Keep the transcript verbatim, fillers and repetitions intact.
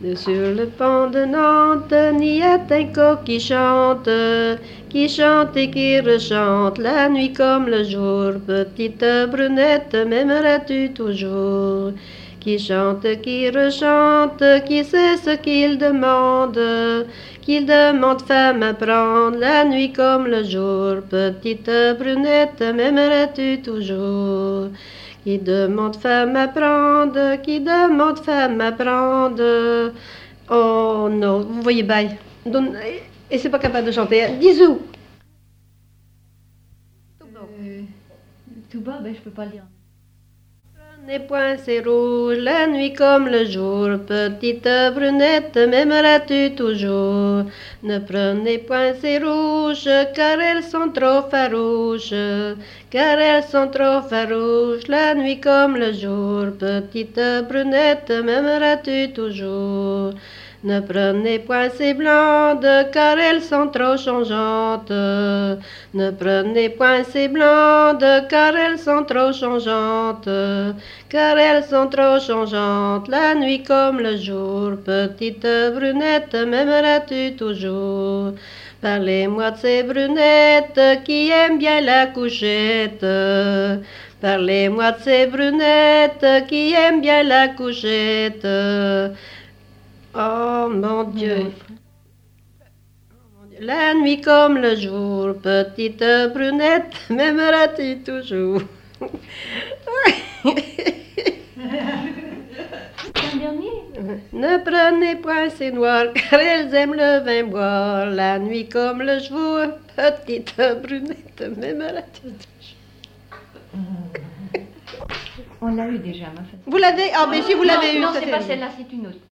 Sur le pont de Nantes, n'y a un coq qui chante, qui chante et qui rechante la nuit comme le jour. Petite brunette, m'aimeras-tu toujours? Qui chante, qui rechante, qui sait ce qu'il demande, qu'il demande femme à prendre la nuit comme le jour. Petite brunette, m'aimeras-tu toujours? Qui demande femme à prendre, qui demande femme à prendre. Oh non, vous voyez, bye. Donc, et c'est pas capable de chanter. Bisous. Euh, tout bas, ben je peux pas le dire. Ne prenez point ces rouges, la nuit comme le jour. Petite brunette, m'aimeras-tu toujours? Ne prenez point ces rouges, car elles sont trop farouches. Car elles sont trop farouches, la nuit comme le jour. Petite brunette, m'aimeras-tu toujours? Ne prenez point ces blondes, car elles sont trop changeantes. Ne prenez point ces blondes, car elles sont trop changeantes. Car elles sont trop changeantes, la nuit comme le jour. Petite brunette, m'aimeras-tu toujours? Parlez-moi de ces brunettes qui aiment bien la couchette. Parlez-moi de ces brunettes qui aiment bien la couchette. Oh mon Dieu. La nuit comme le jour, petite brunette, m'aimeras-tu toujours? Un dernier? Ne prenez point ces noirs, car elles aiment le vin boire. La nuit comme le jour, petite brunette, m'aimeras-tu toujours? On l'a eu déjà, ma fête. Vous l'avez? Ah, mais si vous l'avez eu, non, ça c'est fait pas bien. celle-là, c'est une autre.